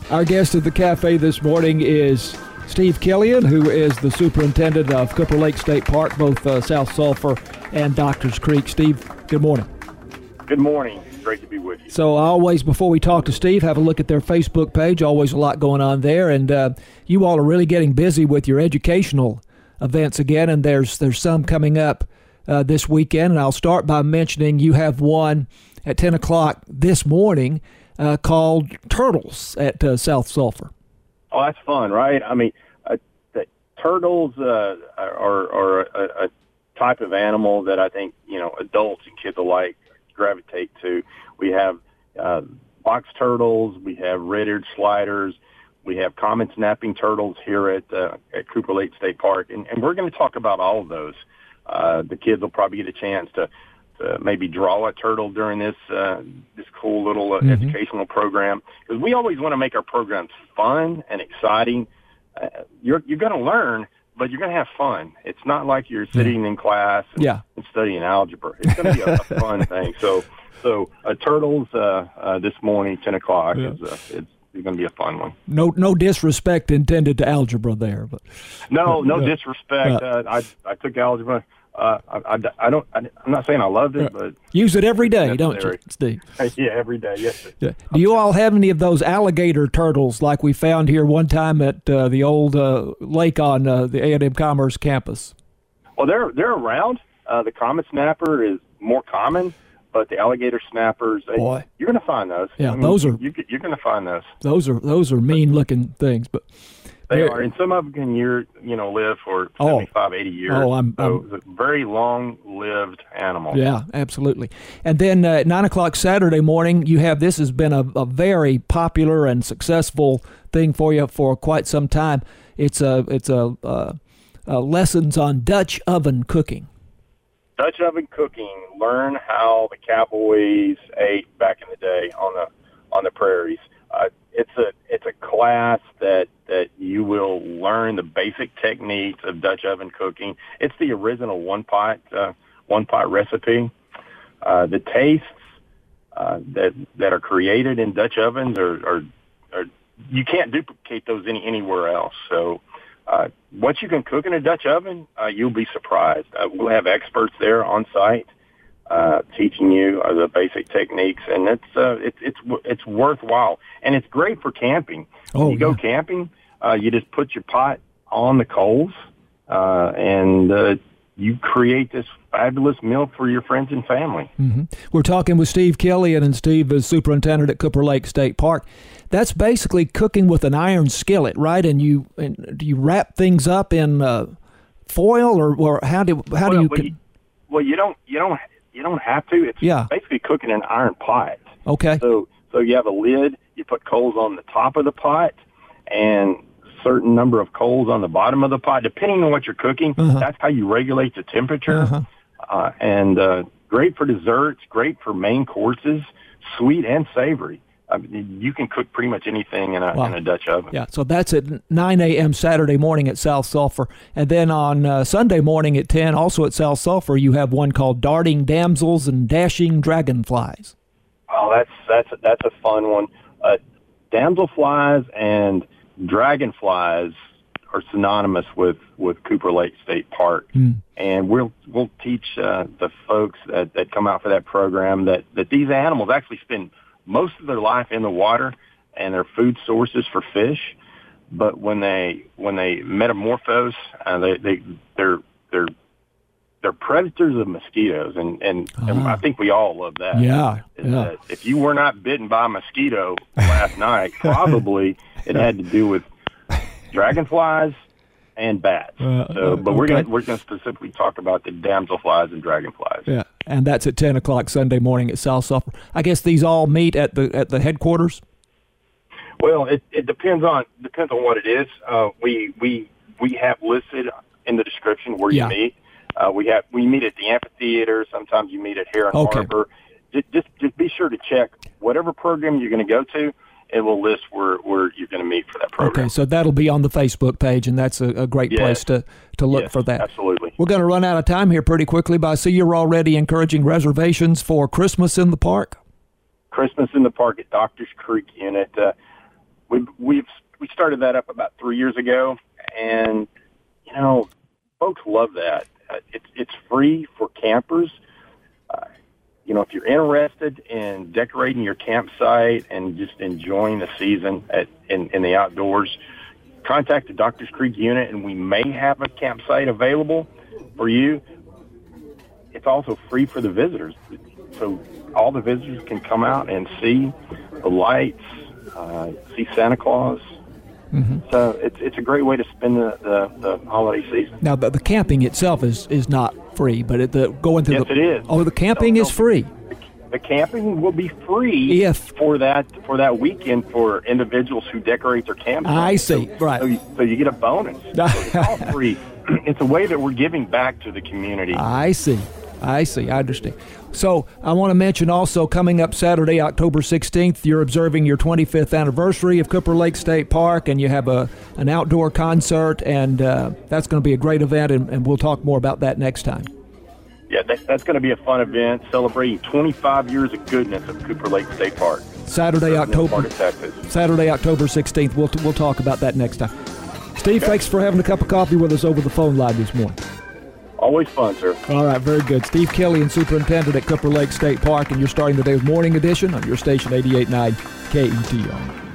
Our guest at the cafe this morning is Steve Killian, who is the superintendent of Cooper Lake State Park, both South Sulphur and Doctors Creek. Steve, good morning. Good morning. Great to be with you. So I always, before we talk to Steve, have a look at their Facebook page. Always a lot going on there. And you all are really getting busy with your educational events again, and there's some coming up this weekend. And I'll start by mentioning you have one at 10 o'clock this morning called Turtles at South Sulphur. Oh, that's fun, right? I mean, the turtles are a type of animal that I think, adults and kids alike gravitate to. We have box turtles, we have red-eared sliders, we have common snapping turtles here at Cooper Lake State Park, and we're going to talk about all of those. The kids will probably get a chance to maybe draw a turtle during this cool little educational program, because we always want to make our programs fun and exciting. You're going to learn, but you're going to have fun. It's not like you're sitting in class and studying algebra. It's going to be a fun thing. So turtles this morning, 10 o'clock, it's going to be a fun one. No disrespect intended to algebra there, but no disrespect. I took algebra. I'm not saying I loved it, but use it every day, don't you, Steve? Yeah, every day. Yes, sir. Yeah. Do you all have any of those alligator turtles like we found here one time at the old lake on the A&M Commerce campus? Well, they're around. The common snapper is more common, but the alligator snappers, you're going to find those. Yeah, those are. You're going to find those. Those are mean looking things, but. They are, and some of them can live for 75, 80 years. So it's a very long-lived animal. Yeah, absolutely. And then at 9 o'clock Saturday morning, you have, this has been a very popular and successful thing for you for quite some time. It's a lessons on Dutch oven cooking. Dutch oven cooking. Learn how the cowboys ate back in the day on the prairies. It's a class that you will learn the basic techniques of Dutch oven cooking. It's the original one pot recipe. The tastes that are created in Dutch ovens are you can't duplicate those anywhere else. So what you can cook in a Dutch oven, you'll be surprised. We'll have experts there on site teaching you the basic techniques, and it's worthwhile, and it's great for camping. When you go camping, you just put your pot on the coals, and you create this fabulous meal for your friends and family. Mm-hmm. We're talking with Steve Killian, and Steve is superintendent at Cooper Lake State Park. That's basically cooking with an iron skillet, right? And do you wrap things up in foil, or how do you? Well, you don't have to. It's basically cooking in an iron pot. Okay. So you have a lid. You put coals on the top of the pot, and certain number of coals on the bottom of the pot, depending on what you're cooking. That's how you regulate the temperature. And great for desserts, great for main courses, sweet and savory. I mean, you can cook pretty much anything in a Dutch oven. Yeah, so that's at 9 a.m. Saturday morning at South Sulphur. And then on Sunday morning at 10, also at South Sulphur, you have one called Darting Damsels and Dashing Dragonflies. Oh, that's a fun one. Damselflies and dragonflies are synonymous with Cooper Lake State Park. And we'll teach the folks that come out for that program that these animals actually spend most of their life in the water, and they're food sources for fish. But when they metamorphose, they're predators of mosquitoes, and I think we all love that. That if you were not bitten by a mosquito last night, probably it had to do with dragonflies and bats. But we're gonna specifically talk about the damselflies and dragonflies. Yeah, and that's at 10 o'clock Sunday morning at South Sulphur. I guess these all meet at the headquarters. Well, it depends on what it is. We have listed in the description where you meet. We meet at the amphitheater. Sometimes you meet at Heron Harbor. Just be sure to check whatever program you're going to go to. It will list where you're going to meet for that program. Okay, so that'll be on the Facebook page, and that's a great place to look for that. Absolutely. We're going to run out of time here pretty quickly, but I see you're already encouraging reservations for Christmas in the Park. Christmas in the Park at Doctors Creek Unit. we started that up about 3 years ago, and folks love that. It's free for campers. If you're interested in decorating your campsite and just enjoying the season in the outdoors, contact the Doctors Creek unit, and we may have a campsite available for you. It's also free for the visitors, so all the visitors can come out and see the lights, see Santa Claus. Mm-hmm. So it's a great way to spend the holiday season. Now, the camping itself is not free, but it is. Oh, the camping is free. The camping will be free for that weekend for individuals who decorate their campsite. I see. Right. So you get a bonus. So it's all free. It's a way that we're giving back to the community. I see. I understand. So I want to mention also coming up Saturday, October 16th, you're observing your 25th anniversary of Cooper Lake State Park, and you have an outdoor concert, and that's going to be a great event, and we'll talk more about that next time. Yeah, that's going to be a fun event celebrating 25 years of goodness of Cooper Lake State Park. Saturday, October 16th. We'll talk about that next time. Steve, thanks for having a cup of coffee with us over the phone line this morning. Always fun, sir. All right, very good. Steve Killian, Superintendent at Cooper Lake State Park, and you're starting the day with Morning Edition on your station 88.9 KETO.